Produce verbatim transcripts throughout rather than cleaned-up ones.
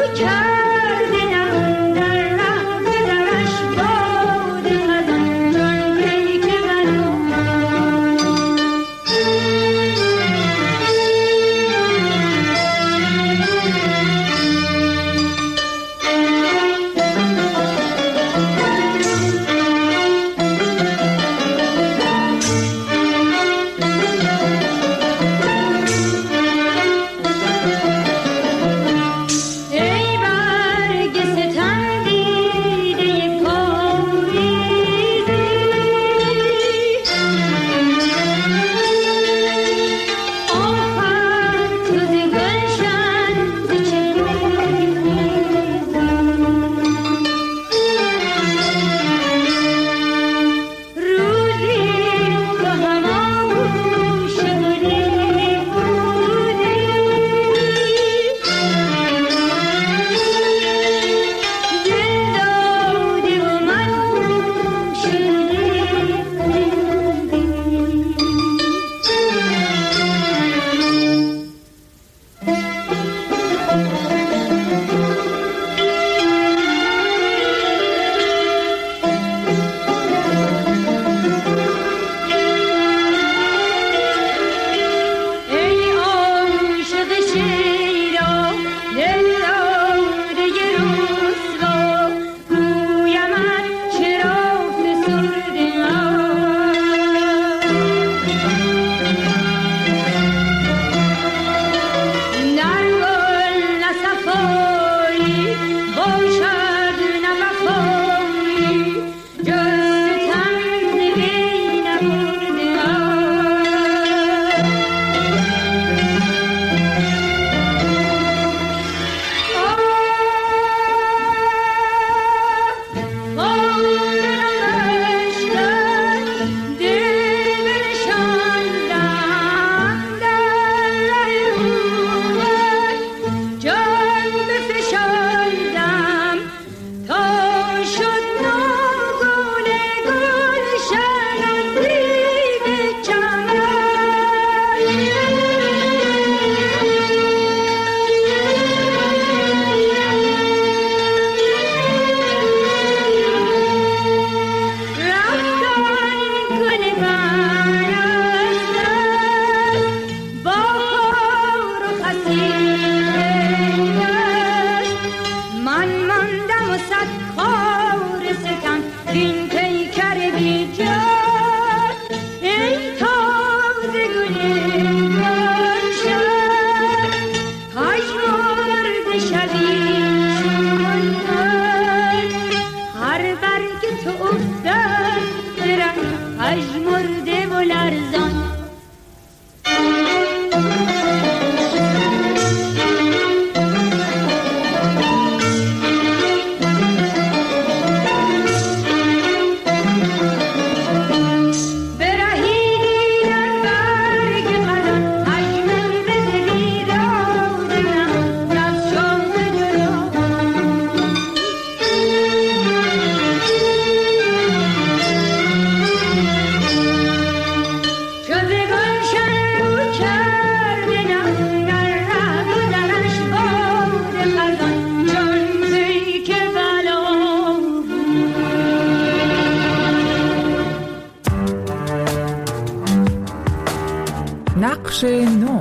نقش نو.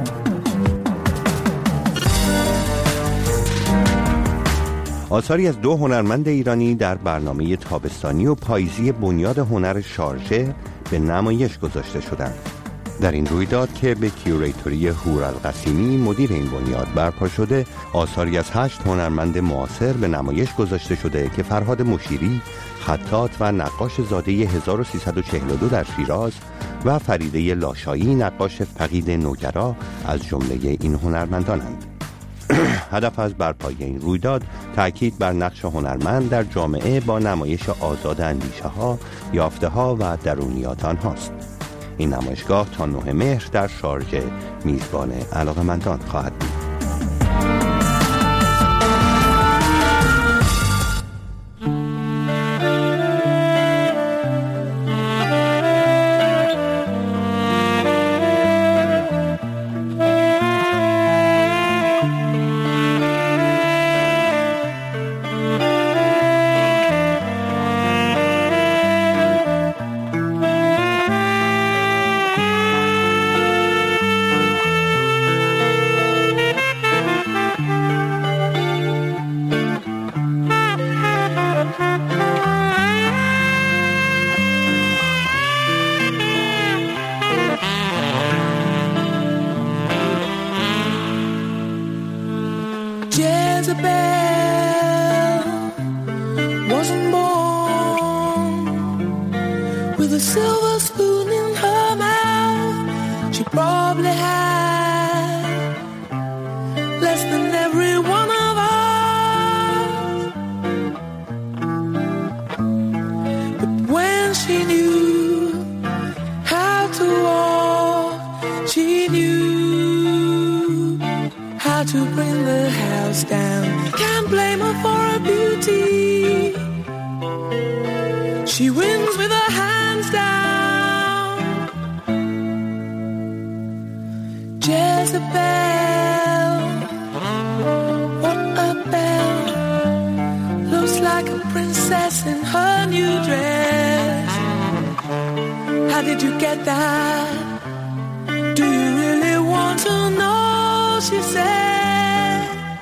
آثاری از دو هنرمند ایرانی در برنامه تابستانی و پاییزی بنیاد هنر شارژه به نمایش گذاشته شدند. در این رویداد که به کیوریتوری هورالقاسمی مدیر این بنیاد برپا شده، آثاری از هشت هنرمند معاصر به نمایش گذاشته شده که فرهاد مشیری، خطاط و نقاش زاده هزار و سیصد و چهل و دو در شیراز و فریده لاشایی، نقاش فقید نوگرا از جمله این هنرمندانند. هدف از برپای این رویداد تأکید بر نقش هنرمند در جامعه با نمایش آزاد اندیشه ها، یافته ها و درونیات آنهاست. این نمایشگاه تا نه مهر در شارژه میزبان علاقه‌مندان خواهد بود. Jezebel wasn't born with a silver spoon in her mouth. She probably had less than every one of us. But when she knew how to walk, she knew how to bring the house down. Can't blame her for her beauty. She wins with her hands down. Jezebel, what a belle. Looks like a princess in her new dress. How did you get that? Do you really want to know? She said,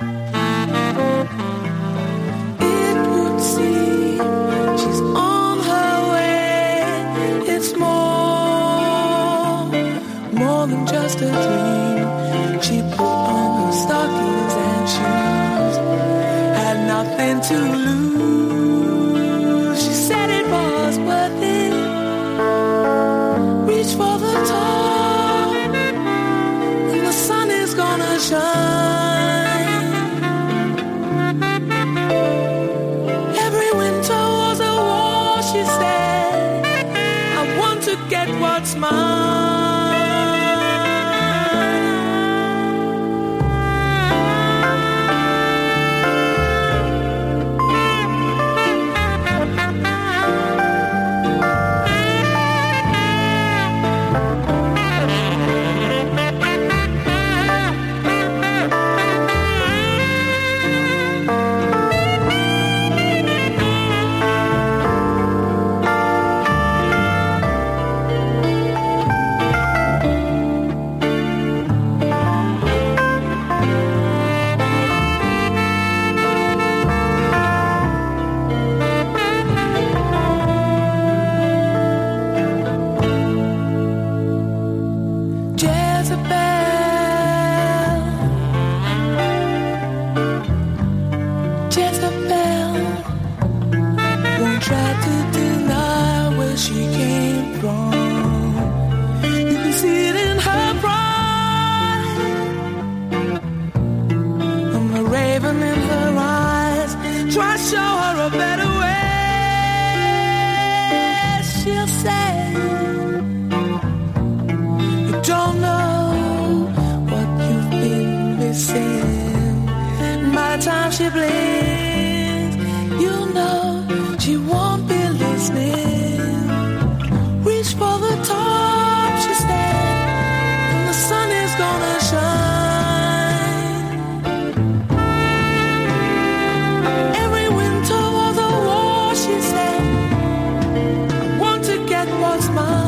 it would seem she's on her way. It's more, more than just a dream. She put on her stockings and shoes, had nothing to lose. She said it was worth it. Reach for the top, and the sun is gonna shine. Every winter was a war, she said. I want to get what's mine. She blinks, you know she won't be listening. Reach for the top, she said, and the sun is gonna shine. Every winter was a war, she said. I want to get what's mine.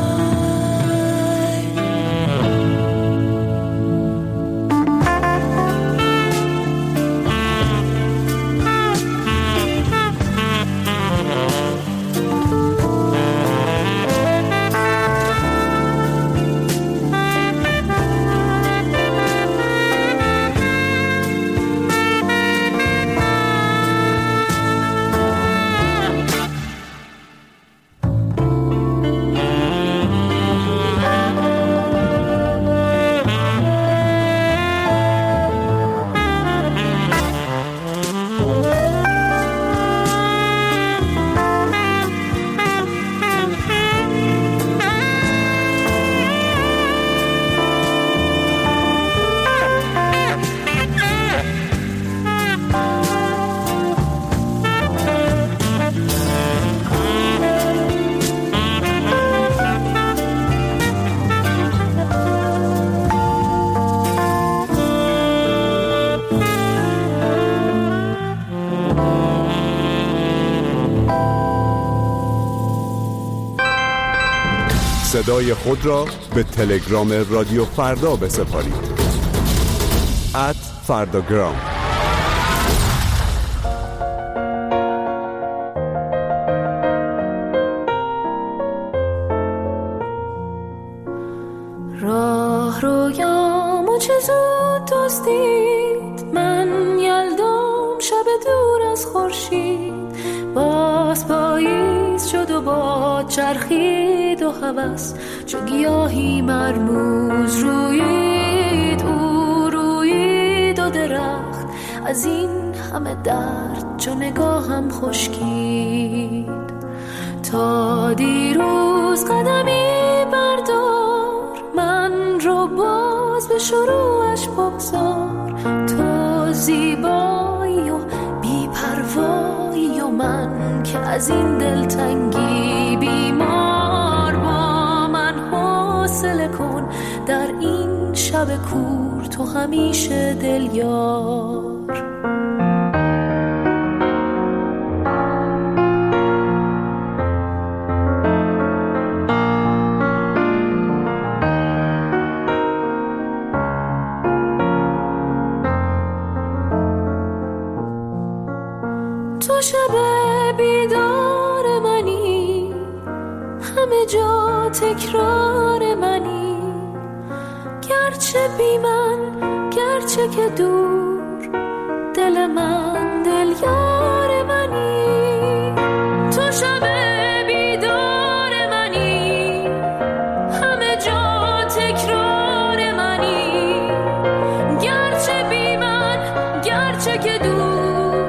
صدای خود را به تلگرام رادیو فردا بسپارید. ات فرداگرام. راه رویامو چه زود دزدید، من یلدام شب دور از خورشید، باز پاییز شد و باد چرخید و هوس چو گیاهی مرموز رویید. او رویید و درخت از این همه درد چو نگاهم خشکید. تا دیروز قدمی بردار، من رو باز به شروعش بگذار. تو زیبایی و بی‌پروایی و من که از این دلتنگی بیمار. با من حوصله کن در این شب کور، تو همیشه دل یار. تو شب بیدار منی، همه جا تکرار منی. گرچه بی من، گرچه که دور، دل من دل یار منی. تو شب بیدار منی، همه جا تکرار منی. گرچه بی من، گرچه که دور،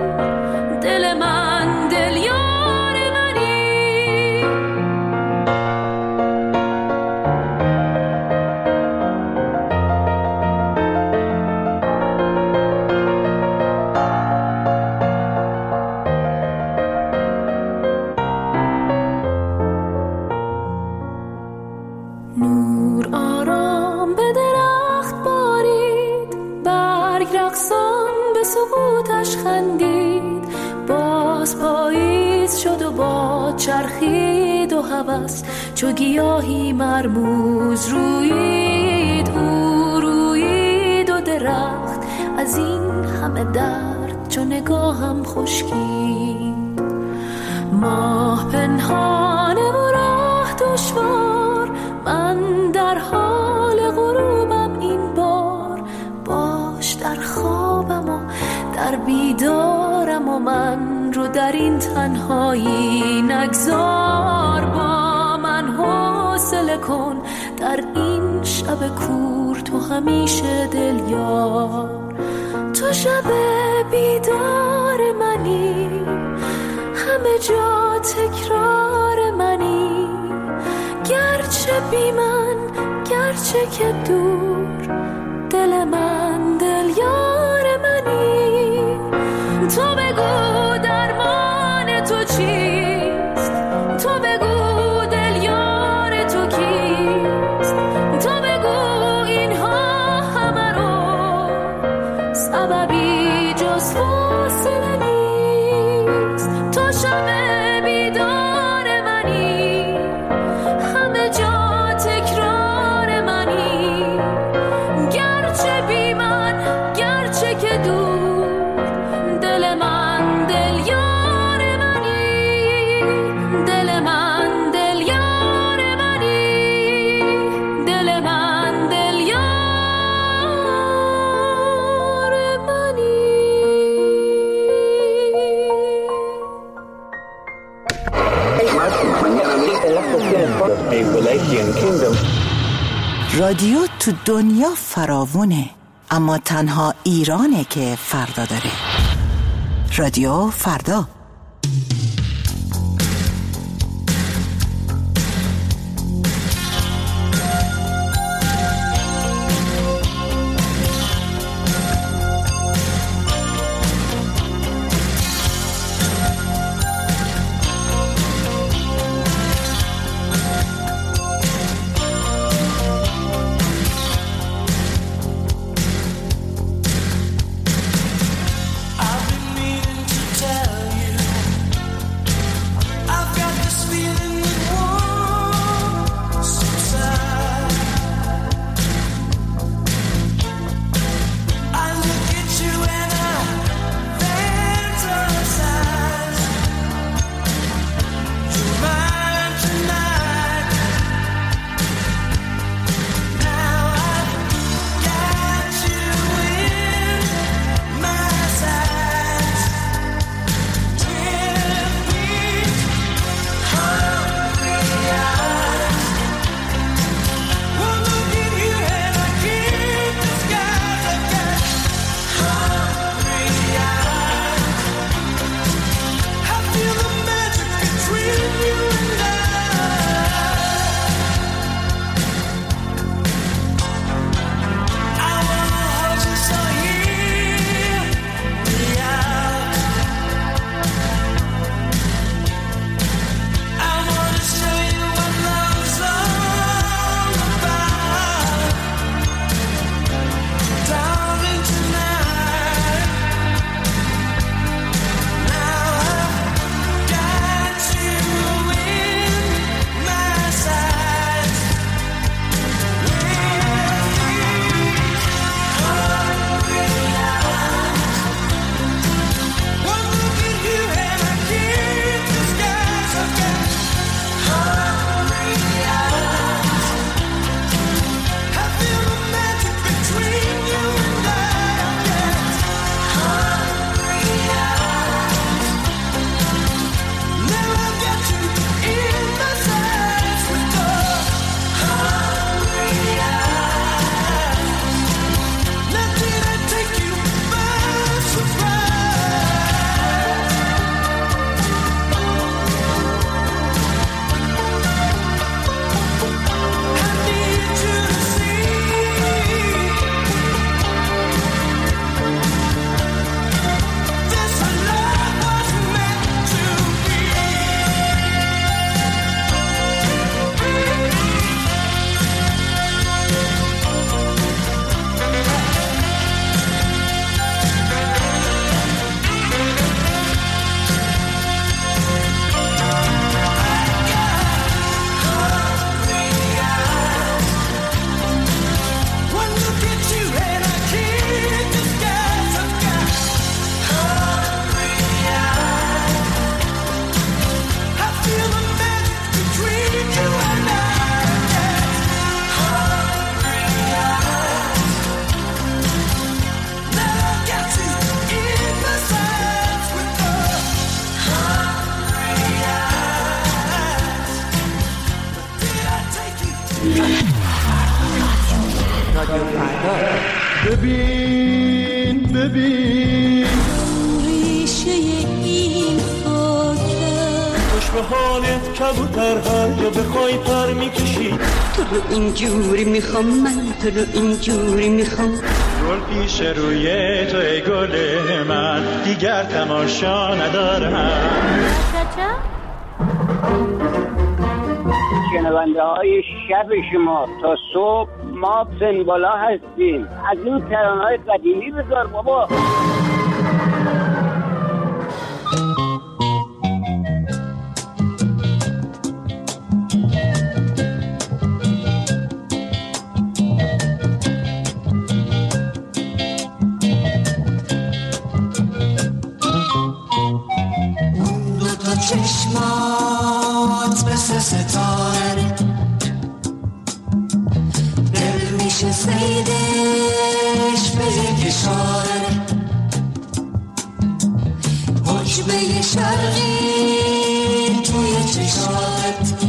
چرخید و هوس چو گیاهی مرموز رویید. او رویید و درخت از این همه درد چو نگاهم خشکید. ماه پنهانه و راه دشوار، من در حال غروبم این بار. باش در خوابم و در بیدارم و من رو در این تنهایی نگذار. با من حوصله کن در این شب کور، تو همیشه دل یار. تو شب بیدار منی، همه جا تکرار منی. گرچه بی من، گرچه که دور، دل من دل یار منی. تو بگو درمان تو چیست، تو بگو دل یار تو کیست. تو بگو اینها همه رو سببی جز فاصله نیست. تو شب بیدار منی، همه جا تکرار منی. گرچه بی من، گرچه که دور، دل من دل یار منی. دل من دل یار منی. دل من دل یار منی. رادیو تو دنیا فراوونه، اما تنها ایرانه که فردا داره. رادیو فردا. I've been meaning to tell you ببین ببین ریشه این خاکه خوش به حالت کبوتر هر یا بخوای پر میکشی تو رو اینجوری میخوام من تو رو اینجوری میخوام گل پیش روی تو ای گل من دیگر تماشا ندارم شنونده های شب شما تا صبح ما پنبالا هستیم از این ترانه های قدیمی بذار بابا چشمات مثل ستاره دل میشه سیدش به یک اشاره حجبه شرقی توی چشات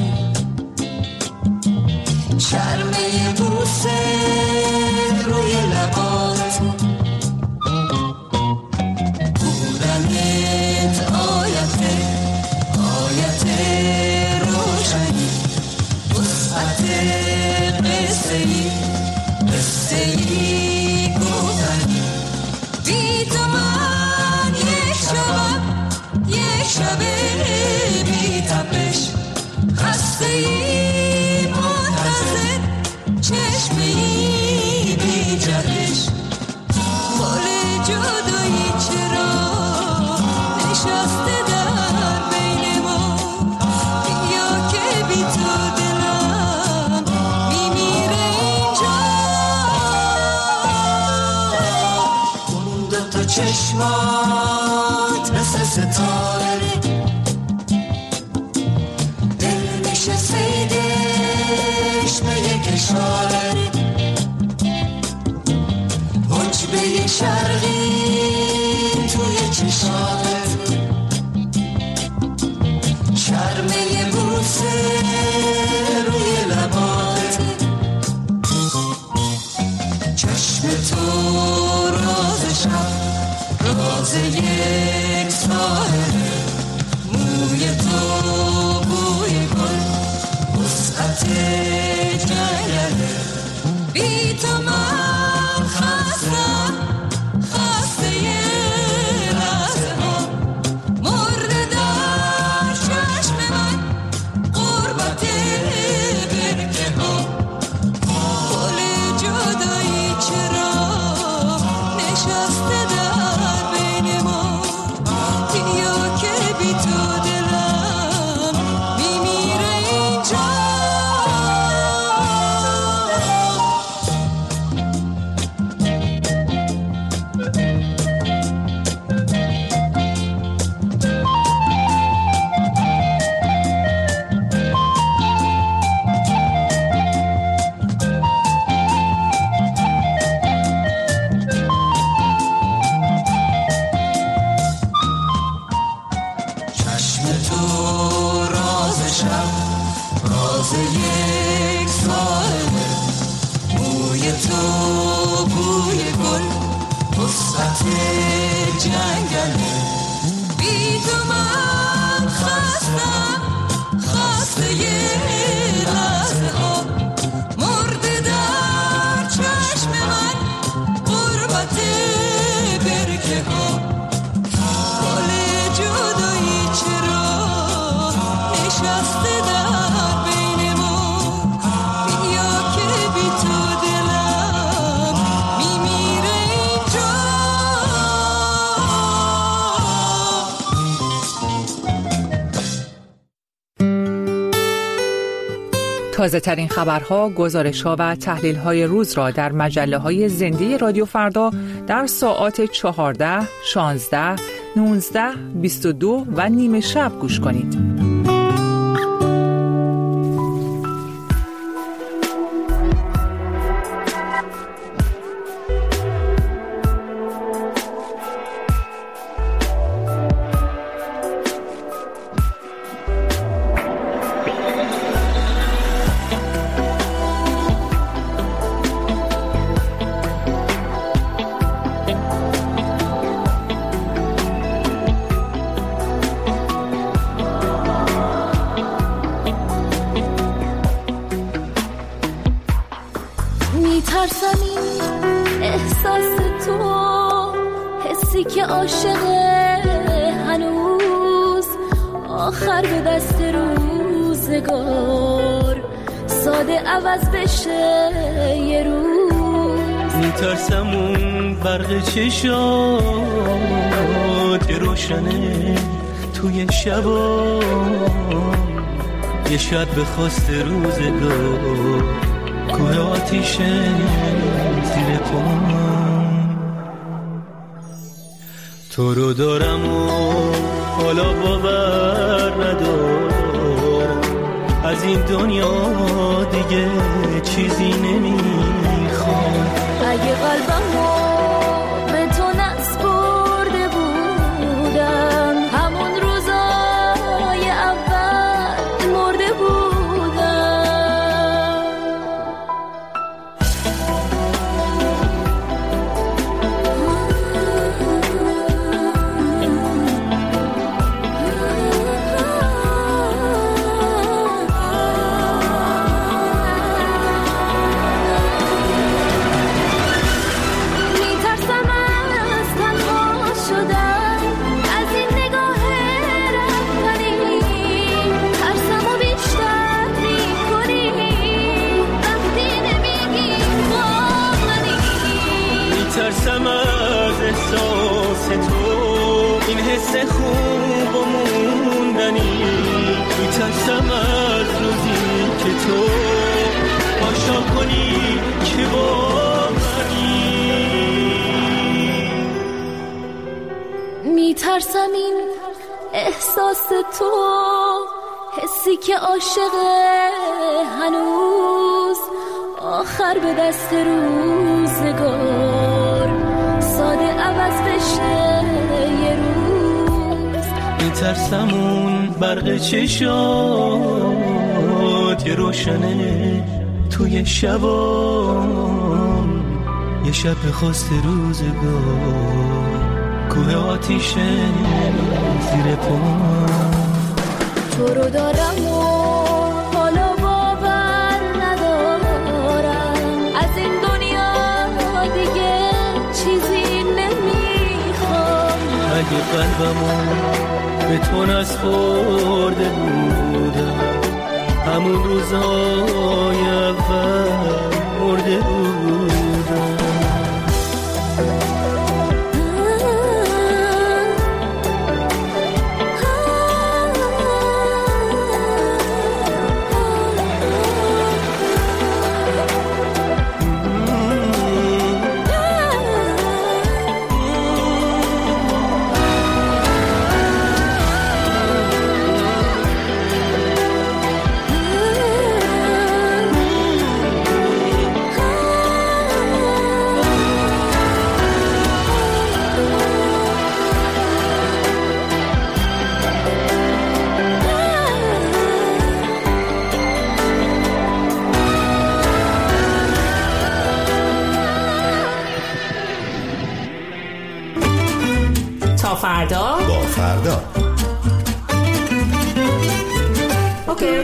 شرمه بوسه روی لبات بودنت آیته آیت روشنی وسعت قصه ای قصه ای گفتنی بی تو من یک شب یک شب بی تپش خسته ای منتظر چشمه ای بی جهش مال جدایی چرا نشسته در بین ما بیا که بی تو دلم میمیره اینجا اون دوتا چشمات مثل ستاره دل میشه سیدش به یک اشاره حجبه شرقی توی چشات شرمه بوسه روی لبات چشم تو راز شب راز یک ساحره موی تو بوی گل وسعت جنگله بی تو من خستم خسته لحظه ها مرده در چشم من قربت برکه ها گل جدایی چرا نشسته در بین ما بیا که بی تو دلم میمیره اینجا چشم تو راز شب راز یک ساحله موی تو بوی گل وسعت جنگله بی تو من خستم خسته لحظه ها مرده در چشم من قربت برکه ها گل جدایی چرا نشسته در بین ما بیا که بی تو دلم میمیره اینجا تازه ترین خبرها، گزارش‌ها و تحلیل‌های روز را در مجله‌های زنده رادیو فردا در ساعات چهارده، شانزده، نوزده، بیست و دو و نیمه شب گوش کنید. که عاشقه هنوز آخر به دست روزگار ساده عوض بشه یه روز. میترسم اون برق چشات روشنه توی شبا یه شب به خواست روزگار کوه آتیشه زیر پام. تو رو دارم و حالا باور ندارم از این دنیا دیگه چیزی نمیخوام. اگه قلبمو به تو نسپرده بودم همون روزای اول مرده بودم. میترسم از احساس تو این حس خوب و موندنی. میترسم از روزی که تو پاشا کنی که با منی. میترسم این احساس تو حسی که عاشقه هنوز آخر به دست روزگار ساده عوض بشه یه روز. میترسم اون برق چشات یه روشنه توی شبا یه شب به خواست روزگار کوه آتیشه زیر پام. تو رو دارم و حالا باور ندارم از این دنیا دیگه چیزی نمیخوام. اگه قلبمو به تو نسپرده بودم همون روزای اول مرده بودم. تا فردا با فردا. اوکی.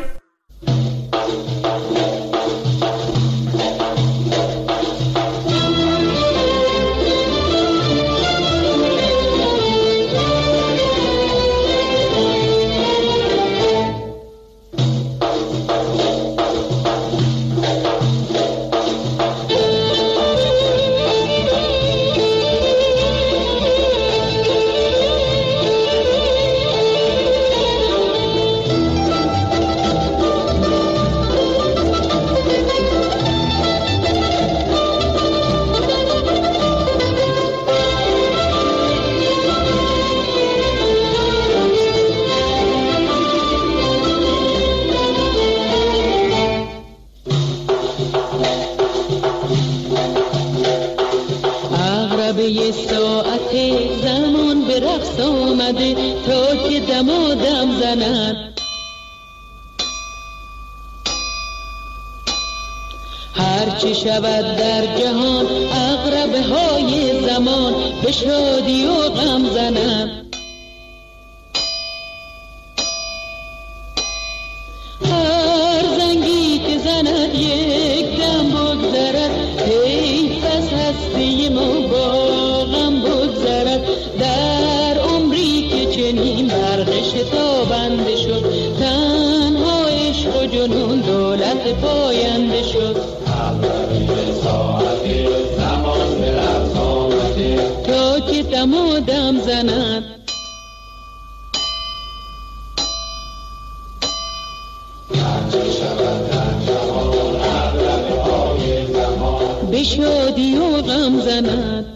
یه ساعت زمان به رقص آمده تا که دمادم زنن. هرچی شود در جهان عقربه های زمان به شادی و غم زنن. هر زنگی که زند یک دم بگذرد، ای پس هستی ما با غم بگذرد. در چنین برق شتابنده شد، تنها عشق و جنون دولت پاینده شد. ساعتی زمان برفت آمده تا که دم و دم زند، به شادی و غم زند.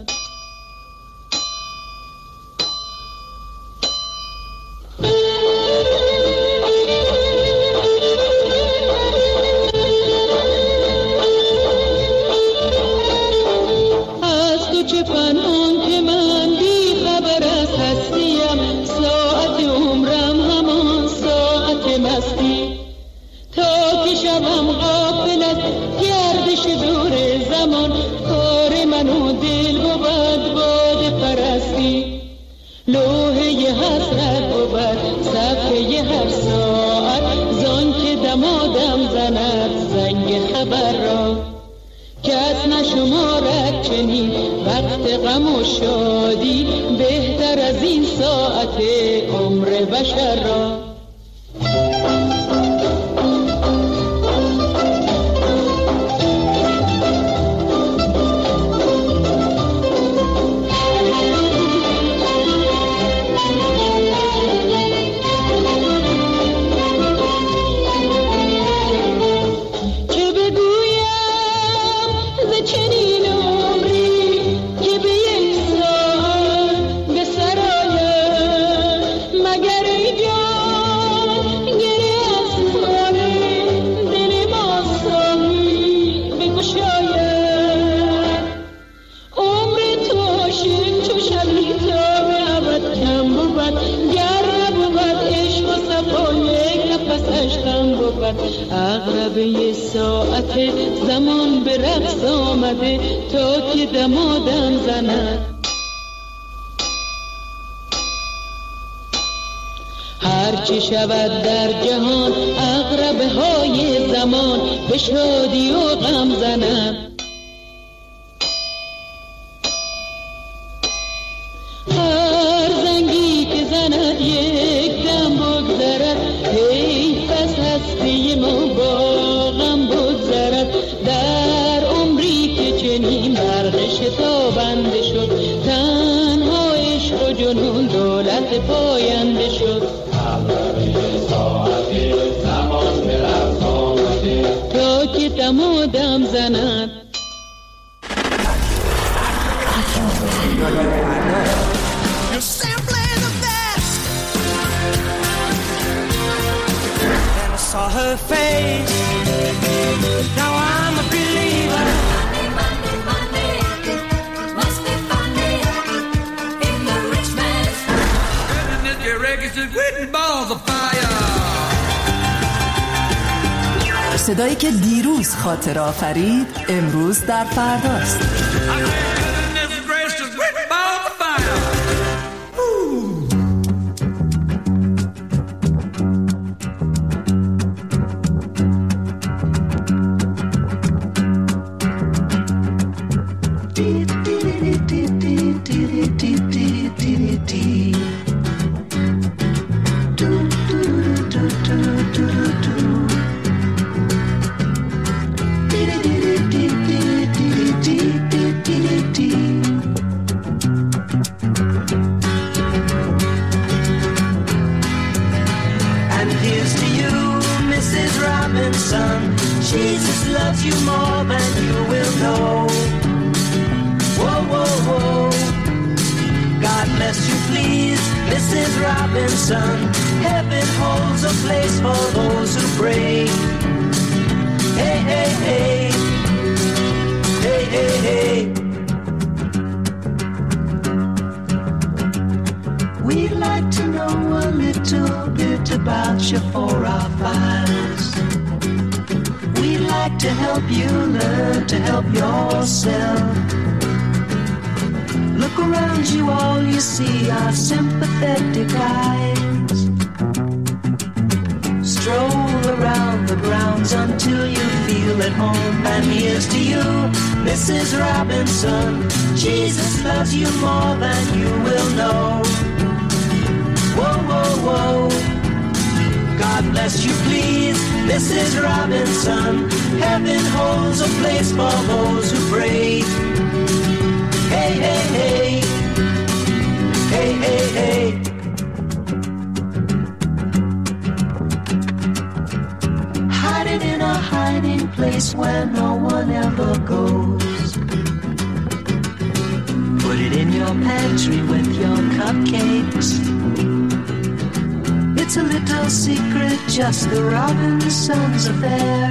غم و شادی بهتر از این ساعت عمر بشر را. عقربه ساعت زمان به رقص آمده تا که دم و دم زند. هرچی شود در جهان عقربه های زمان به شادی و غم زند. هر زنگی که زند یک دم بگذرد، حیف از هستی ما با غم بگذرد. در عمری که چنین برق شتابنده شد، تنها عشق و جنون دولت پاینده شد. ساعتی زمان برفت آمده تا که دم و دم زند. Saw her face, now I'm a believer. Monday, Monday, Monday, must be Monday in the rich man's house. And this your reggae's just written balls of fire. صدایی که دیروز خاطر آفرید امروز در فرداست. Jesus loves you more than you will know. Whoa, whoa, whoa. God bless you, please, Missus Robinson. Heaven holds a place for those who pray. Hey, hey, hey. Hey, hey, hey. We'd like to know a little bit about you for our files. We'd like to help you learn to help yourself. Look around you, all you see are sympathetic eyes. Stroll around the grounds until you feel at home. And here's to you, Missus Robinson. Jesus loves you more than you will know. Whoa, whoa. bless you please, Missus Robinson. Heaven holds a place for those who pray. Hey, hey, hey. Hey, hey, hey. Hiding in a hiding place where no one ever goes. Put it in your pantry with your cupcakes. It's a little secret, just the Robinsons' affair.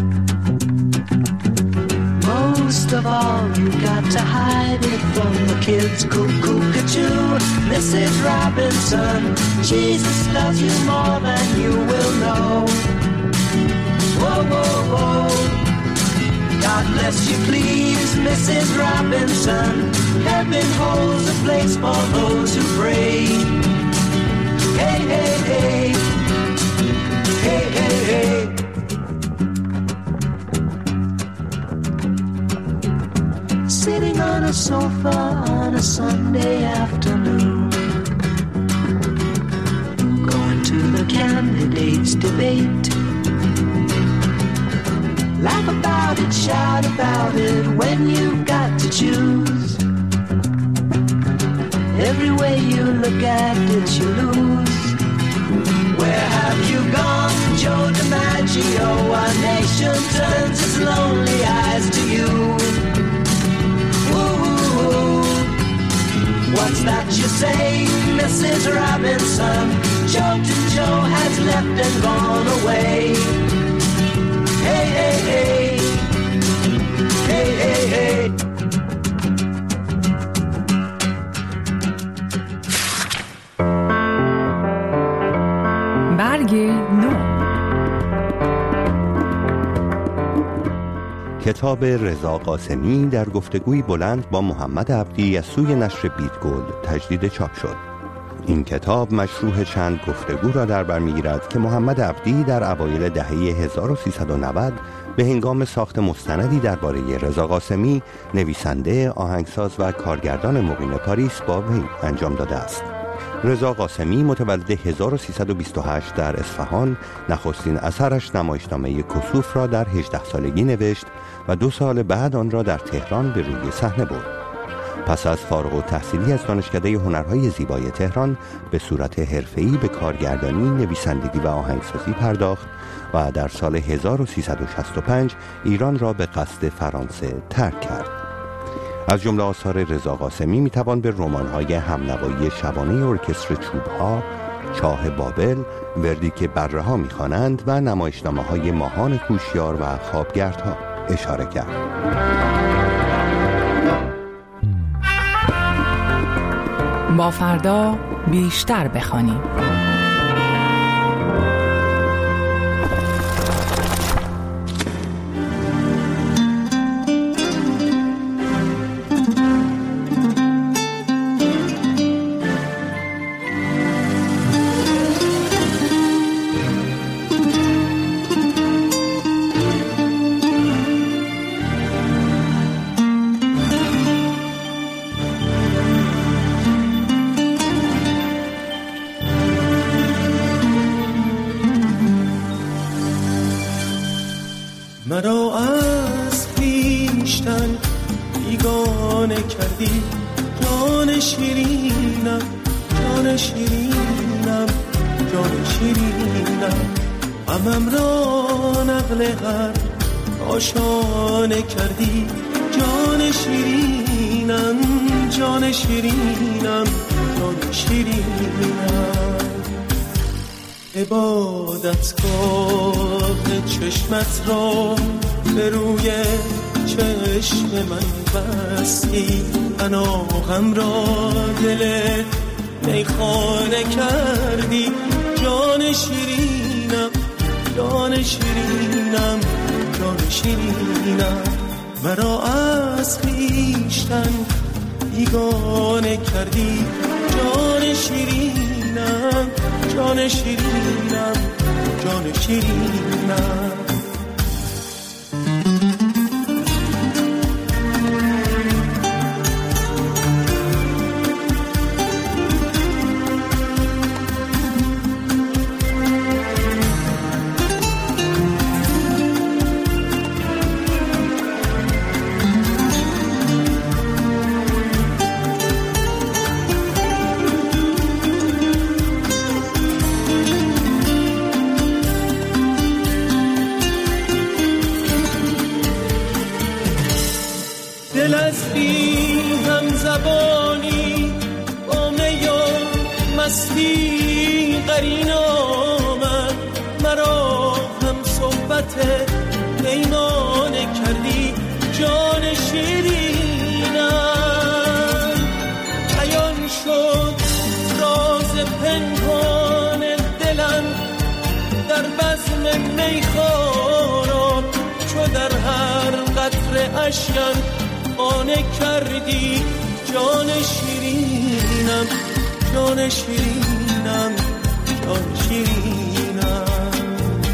Most of all, you got to hide it from the kids. Cuckoo-ca-choo, Missus Robinson. Jesus loves you more than you will know. Whoa, whoa, whoa. God bless you please, Missus Robinson. Heaven holds a place for those who pray. Hey, hey, hey. Hey, hey, hey. Sitting on a sofa on a Sunday afternoon, going to the candidates' debate. Laugh about it, shout about it when you've got to choose. Every way you look at it, you lose. Where have you gone, Joe DiMaggio? Our nation turns its lonely eyes to you. Ooh, what's that you say, Missus Robinson? Joe to Joe has left and gone away. Hey, hey, hey. Hey, hey, hey. برگ نو. کتاب رضا قاسمی در گفتگوی بلند با محمد عبدی از سوی نشر بیت گلد تجدید چاپ شد. این کتاب مشروح چند گفتگو را در بر می‌گیرد که محمد عبدی در اوایل دهه هزار و سیصد و نود به هنگام ساخت مستندی درباره رضا قاسمی، نویسنده، آهنگساز و کارگردان مقیم پاریس با وی انجام داده است. رضا قاسمی متولد هزار و سیصد و بیست و هشت در اصفهان، نخستین اثرش نمایشنامه کسوف را در هجده سالگی نوشت و دو سال بعد آن را در تهران به روی صحنه برد. پس از فارغ التحصیلی از دانشکده هنرهای زیبای تهران به صورت حرفه‌ای به کارگردانی، نویسندگی و آهنگسازی پرداخت و در سال هزار و سیصد و شصت و پنج ایران را به قصد فرانسه ترک کرد. از جمله آثار رضا قاسمی میتوان به رمان‌های همنوایی شبانه ارکستر چوب‌ها، چاه بابل، وردی که بره‌ها می‌خوانند و نمایشنامه‌های ماهان کوشیار و خوابگردها اشاره کرد. با فردا بیشتر بخوانیم. مرا از پیشتن بیگانه کردی، جان شیرینم، جان شیرینم، جان شیرینم، غمم را نقل هر آشانه کردی، جان شیرینم، جان شیرینم، جان شیرینم. عبادتگاه چشمت را به روی چشم من بستی، اناغم را دل میخانه کردی، جان شیرینم، جان شیرینم، جان شیرینم. مرا از خویشتن بیگانه کردی، جان شیرینم، جان شیرینم، جان شیرینم. کردی قرین آمد، مرا هم صحبت پیمانه کردی جان شیرینم. عیان شد راز پنهان دلم در بزم میخواران، چو در هر قطره اشکم خانه کردی جان شیرینم، جان شیرینم، جان شیرینم.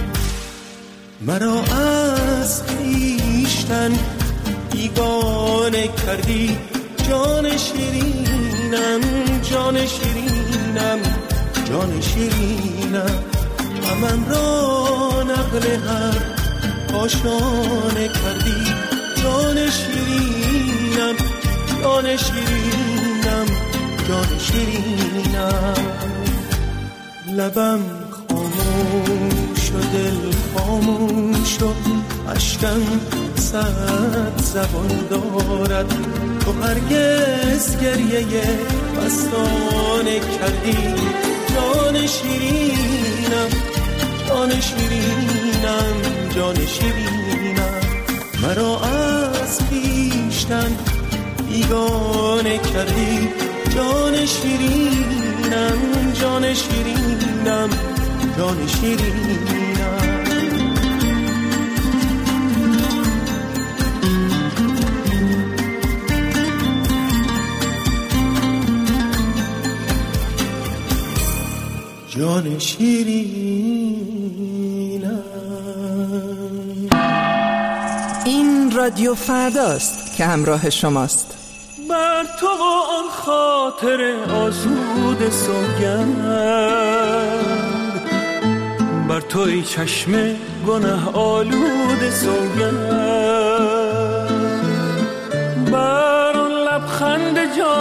مرا از خویشتن بیگانه کردی جان شیرینم، جان شیرینم، جان شیرینم. غمم را نقل هر کاشانه کردی جان شیرینم، جان شیرینم، جان شیرینم. لبم خاموش و دل خاموش و اشکم صد زبان دارد، تو هرگز گریه مستانه کردی جان شیرینم، جان شیرینم، جان شیرینم. مرا از خویشتن بیگانه کردی جان شیرینم، جان شیرینم، جان شیرینم. جان شیرینم. این رادیو فرداست که همراه شماست. بر تو و آن خاطر آسود سوگند، بر تو ای چشم گناه آلود سوگند، بر آن لبخند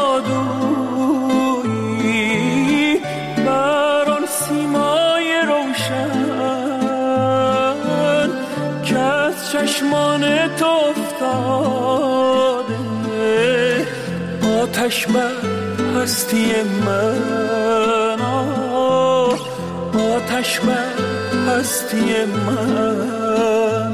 جادویی، بر آن سیمای روشن که از چشمان تو افتاده، آتش بر هستی من، آتش بر هستی من.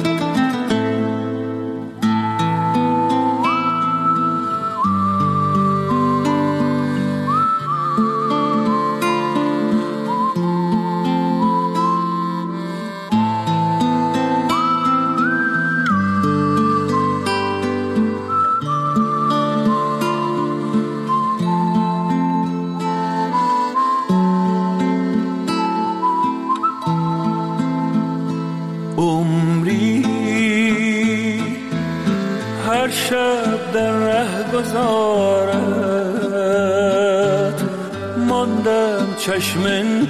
هر شب در ره گذارت، ماندم چشم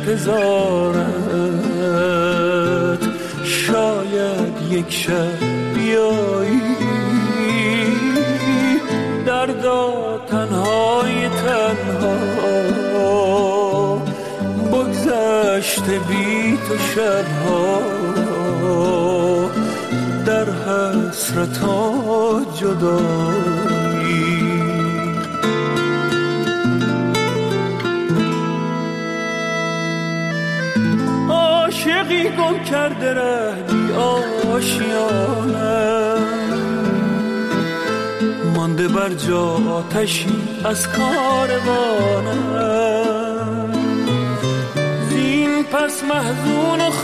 انتظارت، شاید یک شب بیایی دردا تنهای تنها، بگذشته بی تو شبها در حسرت ها جدایی. عاشقی گم کرده ره بی آشیانم، مانده بر جا آتشی از کاروانم، زین پس محزون و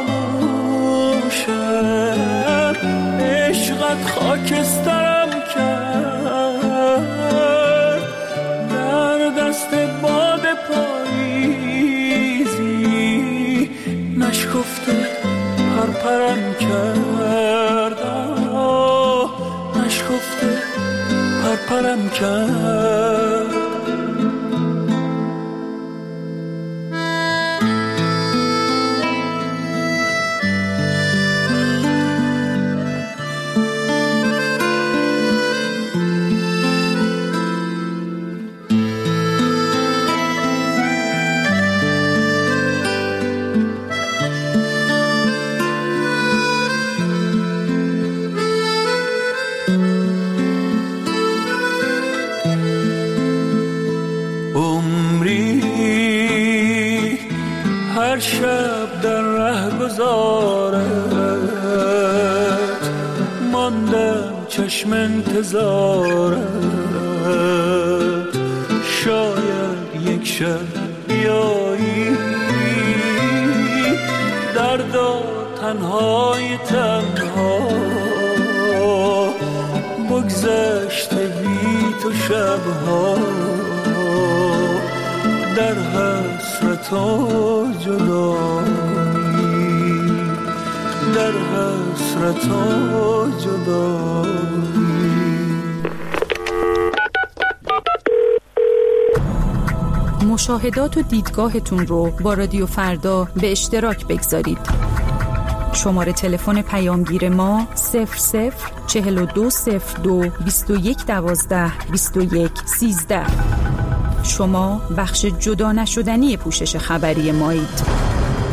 خاموشم، عشقت خاکسترم کرد، در دست باد پاییزی نشکفته پرپرم کرد، نشکفته پرپرم کرد. هر شب در ره گذارت ماندم چشم انتظارت، شاید یک شب بیایی دردا تنهای تنها بگذشته بی تو شبها در حسرت و جدایی، در حسرت و جدایی. مشاهدات و دیدگاهتون رو با رادیو فردا به اشتراک بگذارید. شماره تلفن پیامگیر ما صفر صفر چهل و دو صفر دو بیست و یک دوازده بیست و یک سیزده. شما بخش جدا نشدنی پوشش خبری مایید.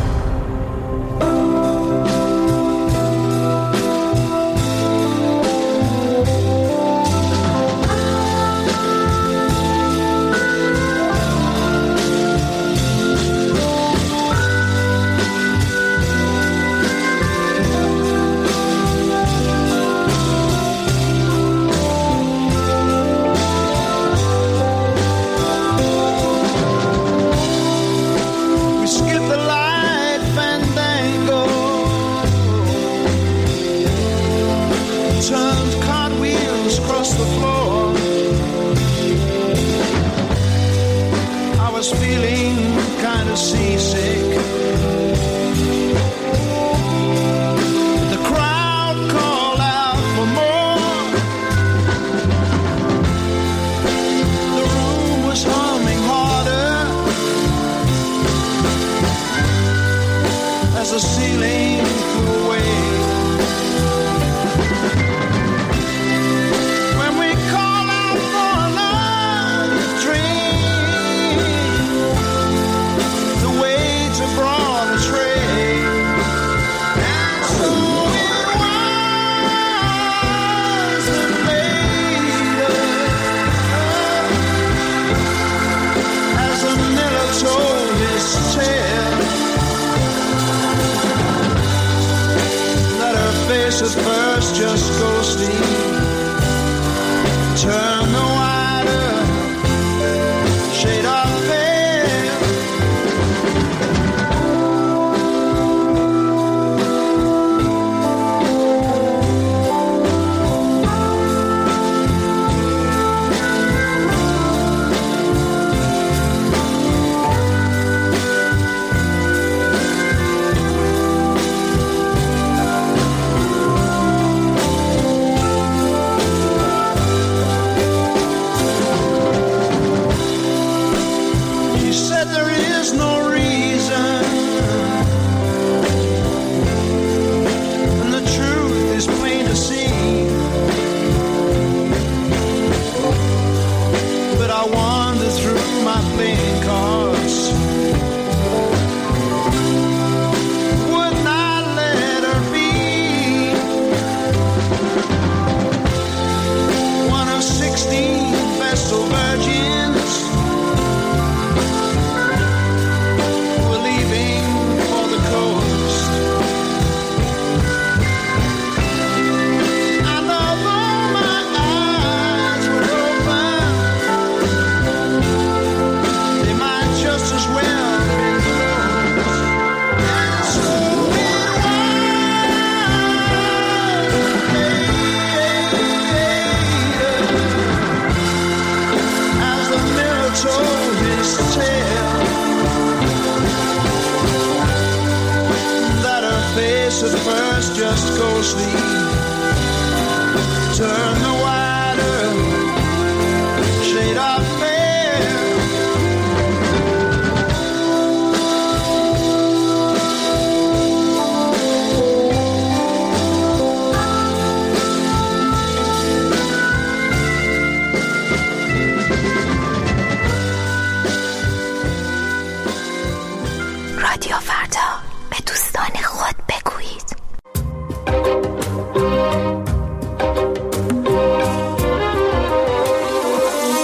رادیو فردا، به دوستان خود بگویید.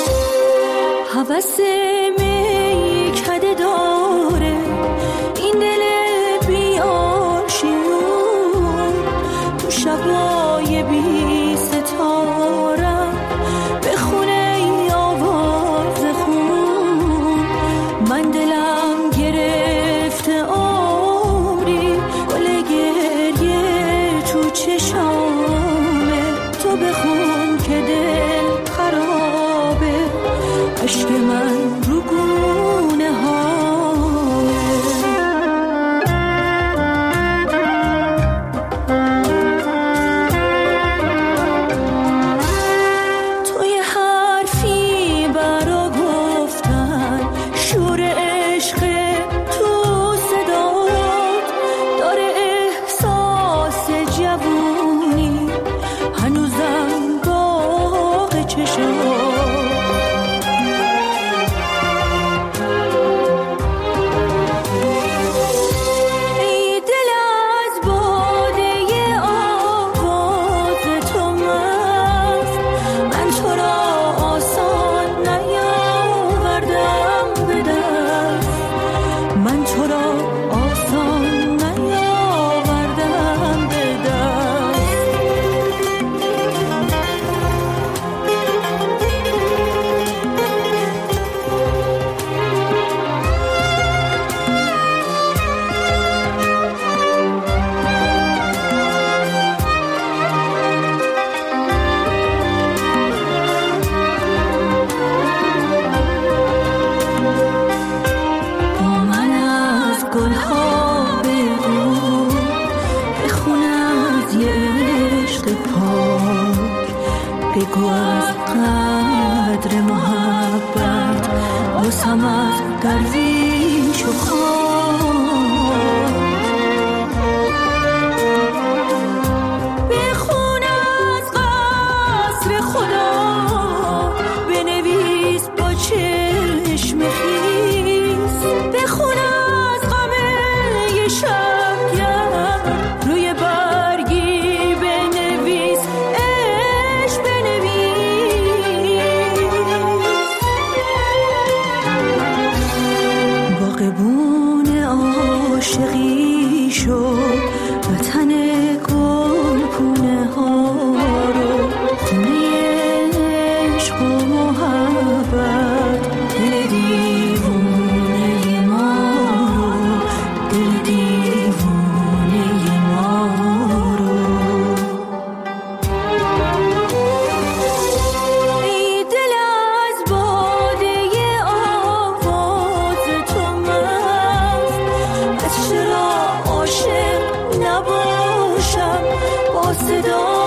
هوس می کده داره این دل صدا